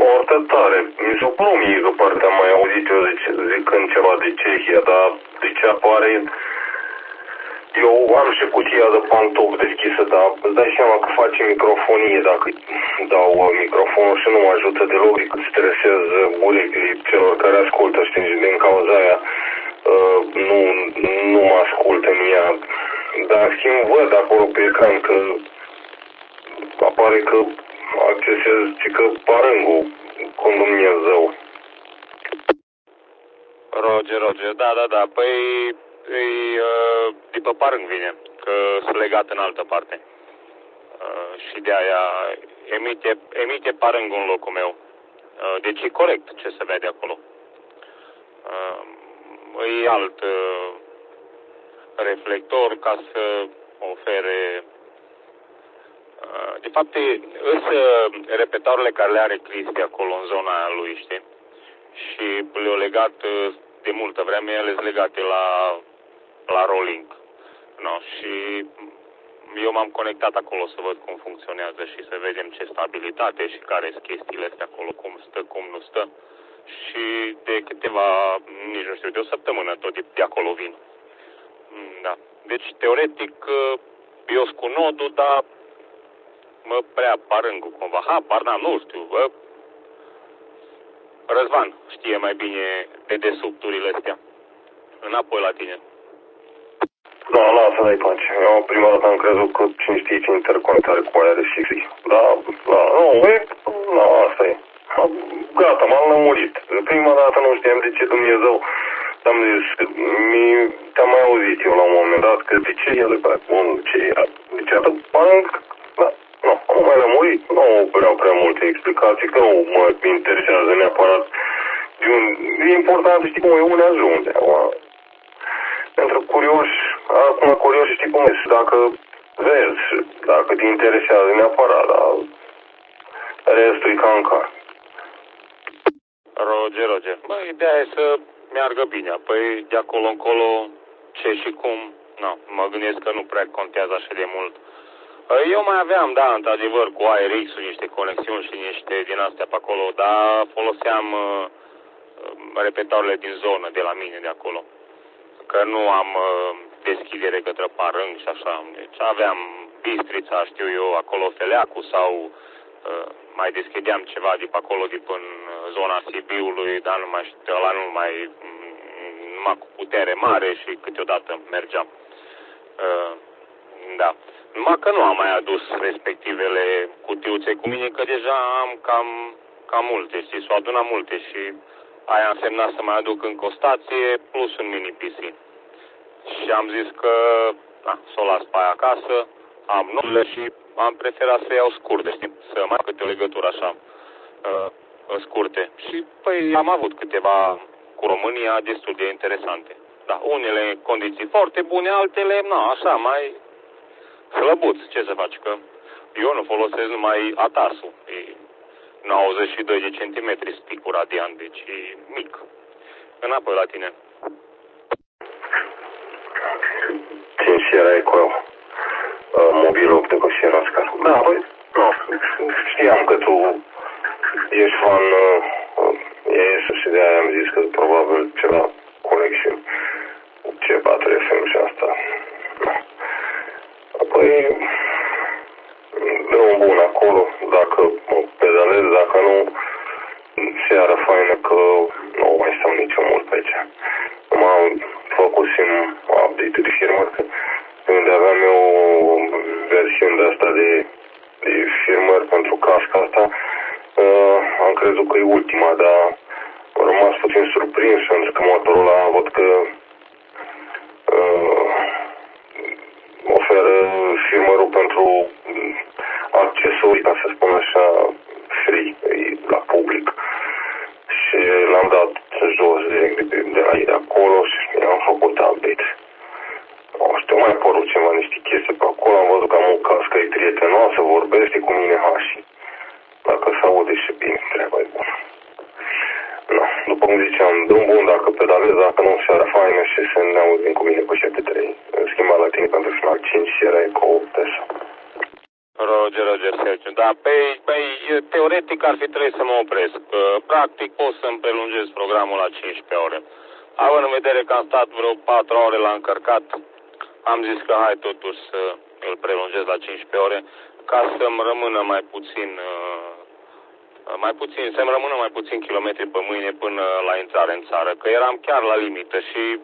foarte tare. Mi s-a părut mie că partea mai auzit eu zicând ceva de Cehia, dar de ce apare... Eu am și cutia de pantofi deschisă, dar îți dai seama că face microfonie dacă dau microfonul și nu mă ajută deloc, decât stresează urechile celor care ascultă, știi, și din cauza aia nu mă ascultă în ea. Dar în schimb văd acolo pe ecran că apare că accesez că parângul cu Dumnezeu. Roger, da, păi de pe parâng vine, că sunt legat în altă parte. Și de aia emite parângul în locul meu. Deci e corect ce se vede acolo. E alt reflector ca să ofere... De fapt, sunt repetatoarele care le are Cristi acolo în zona aia lui, știi? Și le-au legat de multă vreme, ele sunt legate la rolling. No, și eu m-am conectat acolo să văd cum funcționează și să vedem ce stabilitate și care sunt chestiile astea acolo, cum stă, cum nu stă. Și de câteva, nici nu știu, de o săptămână tot de acolo vin. Da. Deci, teoretic, eu sunt cu nodul, dar mă prea parângul cumva. Habar n-am, nu știu, bă. Răzvan știe mai bine dedesubturile astea. Înapoi la tine. Da, lasă-i pace. Eu prima dată am crezut că cine știe ce interconectare cu aia de fixi. Da, asta e. Gata, m-am lămurit. Prima dată nu știam de ce Dumnezeu. Am zis, te-am mai auzit eu la un moment dat, că de ce el e bun, de ce atât parâng, da, nu mai lămurit, nu vreau prea multe explicații, că nu mă interesează neapărat. E important să știi cum e unde ajunge. Pentru curioși, acum curioși știi cum e, dacă vezi, dacă te interesează neapărat, dar restul e ca în car. Roger. Bă, ideea e să meargă bine. Păi de acolo încolo ce și cum, mă gândesc că nu prea contează așa de mult. Eu mai aveam, da, într-adevăr, cu ARX-ul niște conexiuni și niște din astea pe acolo, dar foloseam repetatoarele din zonă de la mine de acolo. Că nu am deschidere către parâng și așa. Deci aveam Bistrița, știu eu, acolo Feleacu sau mai deschideam ceva de pe acolo, de până zona Sibiului, dar nu mai știu, ăla numai cu putere mare și câteodată mergeam. Da. Numai că nu am mai adus respectivele cutiuțe cu mine, că deja am cam multe, știi, s-au adunat multe și aia însemna să mai aduc încă o stație plus un mini PC. Și am zis că să o las pe aia acasă, am nulle și am preferat să iau scurte, știi, să mai câte o legătură așa scurte. Și păi am avut câteva cu România destul de interesante. Da, unele condiții foarte bune, altele, așa, mai slăbuți, ce să faci, că eu nu folosesc numai ATAS-ul, e 92 de centimetri spicul radiant, deci e mic. Înapoi la tine. Ce erai cu mobilul de și era scar. Da, păi, știam că tu ești fan Iesus și de aia am zis că probabil ceva conexiuni. C4 FM și asta. Apoi, drum bun acolo, dacă mă pedalez, dacă nu, seara faină că nu mai stau nici mult pe aici. M-am făcusem update de firmă, unde aveam eu o versiune de asta de firmări pentru casca asta. Am crezut că e ultima, dar am rămas puțin surprins pentru că motorul ăla văd că oferă firmărul pentru accesorii, ca să spun așa, free, la public. Și l-am dat jos de la ei de acolo și am făcut update. Știu, mai apărut ceva, niște chestii pe acolo, am văzut că am o cască, e prietenoasă, vorbește cu mine, și dacă se aude și bine, treaba e bună. După cum ziceam, drum bun dacă pedalez, dacă nu, seara faină și să ne auzim cu mine pe 7-3. Schimba la tine pentru final 5 și erai cu Tesla. Roger, Sergiu. Da, păi, teoretic ar fi trebuit să mă opresc. Practic pot să-mi prelungesc programul la 15 ore. Având în vedere că am stat vreo 4 ore la încărcat, am zis că hai totuși să îl prelungesc la 15 ore ca să-mi rămână să-mi rămână mai puțin kilometri pe mâine până la intrare în țară, că eram chiar la limită și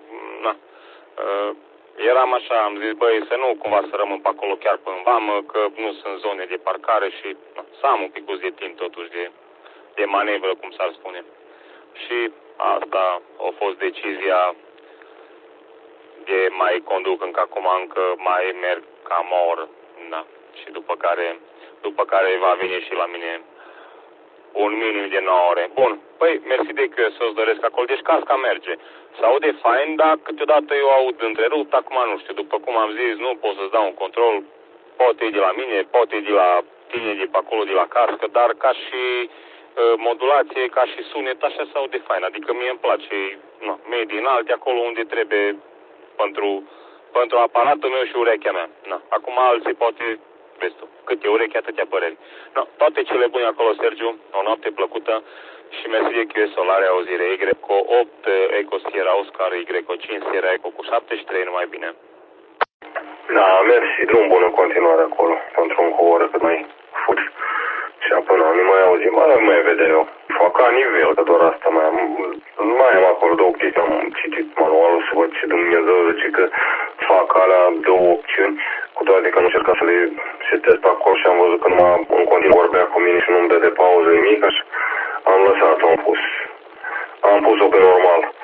eram așa, am zis, băi, să nu cumva să rămân pe acolo chiar pe în vamă, că nu sunt zone de parcare și să am un pic de timp totuși de manevră, cum s-ar spune. Și asta a fost decizia de mai conduc încă acum, încă mai merg cam o oră, da. Și după care va veni și la mine un minim de 9 ore. Bun, păi, mersi de QS, să-ți doresc acolo. Deci casca merge. Se aude fain, dar câteodată eu aud întrerupt. Acum nu știu, după cum am zis, nu pot să-ți dau un control. Poate e de la mine, poate e de la tine, de pe acolo, de la cască, dar ca și modulație, ca și sunet, așa se aude fain. Adică mie îmi place medii înalte, acolo unde trebuie pentru aparatul meu și urechea mea. Acum alții poate, vezi tu, cât e ureche, atâtea păreri. Toate cele bune acolo, Sergiu, o noapte plăcută și mersi de QS Solare, auzire, Y8, Eco Sierra Oscar, Y5 Sierra Eco cu 73, numai bine. Da, mersi, drum bun în continuare acolo, pentru încă o oră cât mai fut. Și apoi nu mai auzim, mai vede eu. Fac ca nivel, că doar asta mai am acolo două chestii, am citit manualul să văd ce Dumnezeu zice că fac alea două opțiuni, cu toate că am încercat să le setez pe acolo și am văzut că numai în continuu vorbea cu mine și nu-mi dă de pauză nimic, așa am lăsat-o, am pus-o pe normal.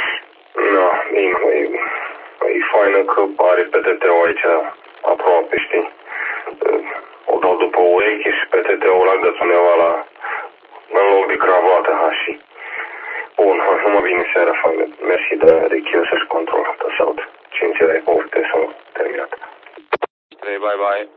E faină că are PTT-ul aici aproape, știi? O dau după ureche și PTT-ul la găs undeva în loc de cravată, și... Bun, numai bine seara, faină. Mersi de QS și control, te salut. 5 ore cu s-au terminat. 3, bye.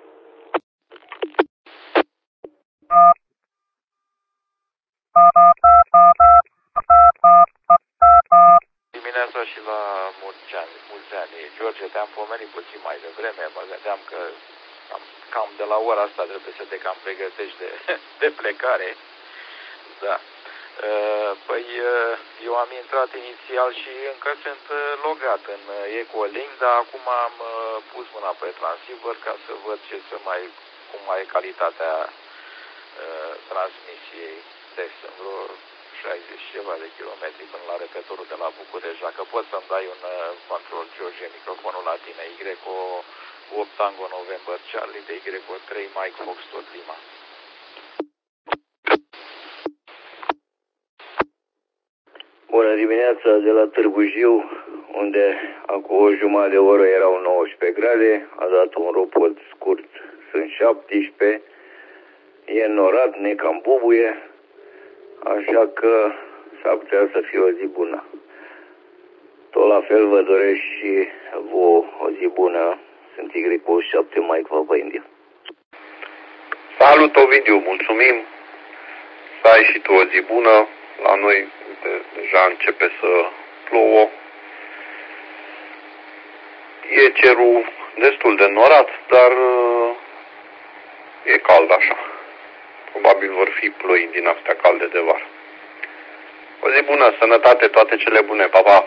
Dimineața și la mulți ani. George, te-am pomenit puțin mai devreme, mă gândeam că cam de la ora asta trebuie să te cam pregătești de plecare. Da. Păi eu am intrat inițial și încă sunt logat în Ecolink, dar acum am pus mâna pe transceiver ca să văd cum mai e calitatea transmisiei. Deci sunt vreo 60 ceva de kilometri până la repetorul de la București. Dacă poți să-mi dai un control, George, microfonul la tine, Y8 Tango November Charlie de Y3 Mike Fox tot Lima. Bună dimineața, de la Târgu Jiu, unde acum o jumătate de oră erau 19 grade, a dat un ropot scurt, sunt 17, e înnorat, ne cam bubuie, așa că s-ar putea să fie o zi bună. Tot la fel vă doresc și vouă o zi bună, sunt Y7 Mike Papa India. Salut, Ovidiu, mulțumim, să ai și tu o zi bună. La noi deja începe să plouă. E cerul destul de înnorat, dar e cald așa. Probabil vor fi ploi din astea calde de vară. O zi bună, sănătate, toate cele bune, pa, pa!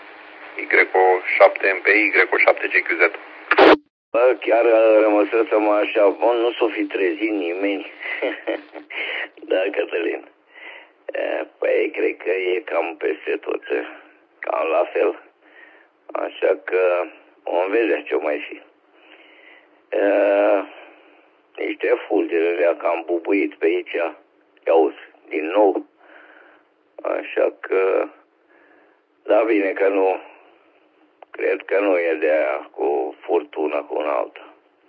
Y7 MPI, Y7 GQZ. Bă, chiar rămăsă-mă așa, bun, nu s-o fi trezit nimeni. Da, Cătălin. Păi, cred că e cam peste tot, cam la fel. Așa că vom vedea ce mai fi. Niște fulgerele cam bubuit pe aici, i-auzi, din nou. Așa că, da, bine că nu, cred că nu e de aia cu furtuna cu una alta.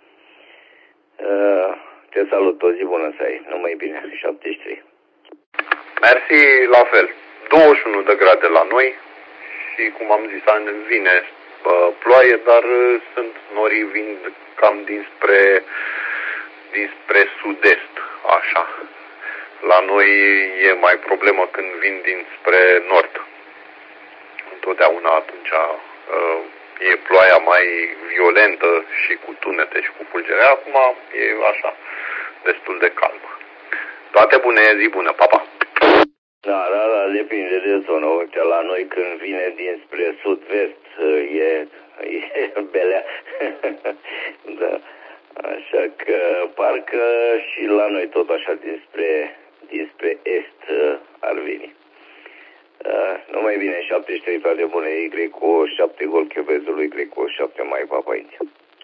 Te salut, o zi bună să ai, numai bine, 73. Mersi, la fel. 21 de grade la noi și, cum am zis, vine ploaie, dar sunt norii vin cam dinspre sud-est, așa. La noi e mai problemă când vin dinspre nord. Întotdeauna atunci e ploaia mai violentă și cu tunete și cu fulgere. Acum e așa, destul de calmă. Toate bune, zi bună, papa. Da, depinde de zonă. Uite, la noi când vine dinspre sud-vest e belea. Da. Așa că parcă și la noi tot așa dinspre est ar veni. Numai bine, 73 toate bune, Y cu 7 gol Quebecului, Y cu 7 mai Papa India.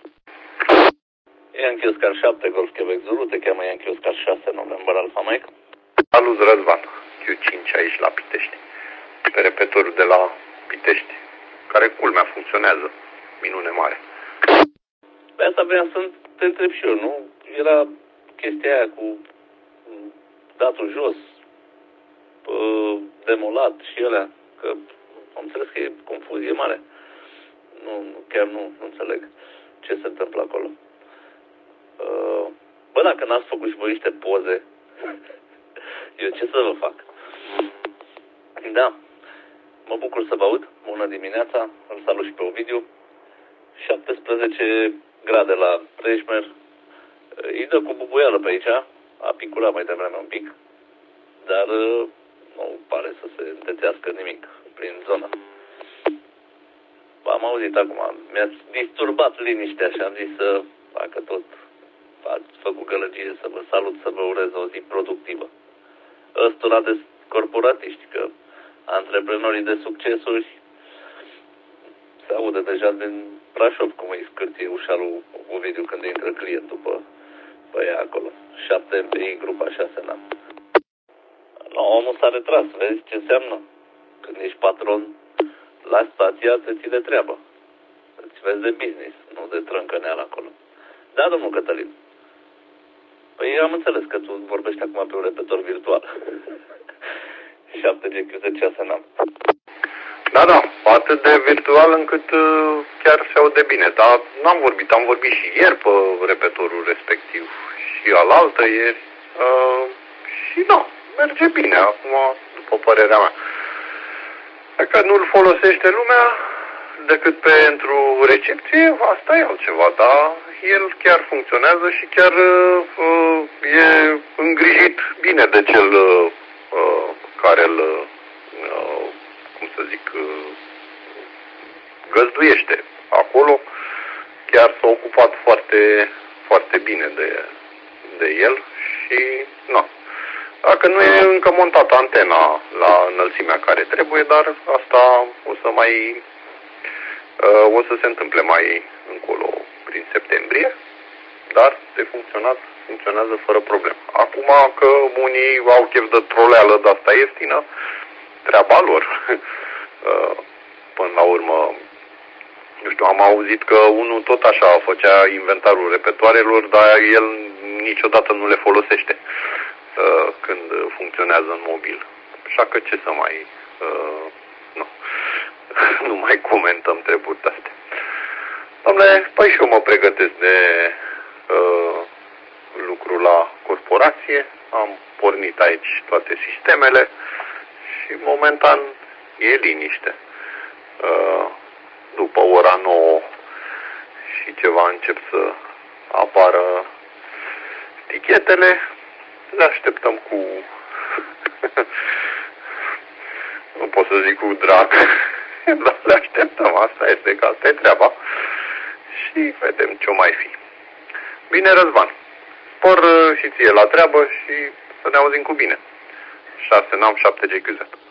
Yankee Oscar 7 Golf Quebec Zulu, te cheamă Yankee Oscar 6 November Alfa Mike. Salut, Răzvan, Q5 aici la Pitești, pe repetorul de la Pitești, care culmea funcționează, minune mare. Pe asta vreau să te întreb și eu, nu? Era chestia aia cu datul jos, demolat și alea, că am înțeles că e confuzie mare. Chiar nu înțeleg ce se întâmplă acolo. Bă, dacă n-ați făcut și voi niște poze, eu ce să vă fac? Da, mă bucur să vă aud. Bună dimineața, îl salut și pe Ovidiu. 17 grade la Prejmer. Îi dă cu bubuială pe aici. A piculat mai devreme un pic. Dar nu pare să se întețească nimic prin zonă. Am auzit acum. Mi-ați disturbat liniștea și am zis să facă tot. Ați făcut gălăgie, să vă salut, să vă urez o zi productivă. Ăstora de corporatiști, că antreprenorii de succesuri se aude deja din Brașov cum îi scârție ușa lui Ovidiu când intră clientul pe ea acolo. 7 MPI, grupa 6 n-am. No, omul s-a retras, vezi ce înseamnă? Când ești patron la stația, te ții de treabă. Îți vezi de business, nu de trâncăneală acolo. Da, domnul Cătălin. Păi am înțeles că tu vorbești acum pe un repetor virtual. 7G6 n-am. Da, atât de virtual încât chiar se aude bine, dar n-am vorbit, am vorbit și ieri pe repetorul respectiv și alaltă ieri și da, merge bine acum, după părerea mea. Dacă nu-l folosește lumea decât pentru recepție, asta e altceva, dar el chiar funcționează și chiar e îngrijit bine de cel care îl, cum să zic, găzduiește acolo. Chiar s-a ocupat foarte, foarte bine de el și nu. Dacă nu e încă montată antena la înălțimea care trebuie, dar asta o să se întâmple mai încolo prin septembrie, dar de funcționează fără probleme. Acum că unii au chef de troleală de asta ieftină, treaba lor. Până la urmă, nu știu, am auzit că unul tot așa făcea inventarul repetoarelor, dar el niciodată nu le folosește când funcționează în mobil. Așa că ce să mai... nu mai comentăm treburi de-astea. Doamne, păi și eu mă pregătesc de lucru la corporație, am pornit aici toate sistemele și momentan e liniște. După ora 9 și ceva încep să apară tichetele, le așteptăm cu nu pot să zic cu drag, dar le așteptăm, asta este, că asta e treaba și vedem ce-o mai fi. Bine, Răzvan, spor și ție la treabă și să ne auzim cu bine. 6 n-am 7 GQZ.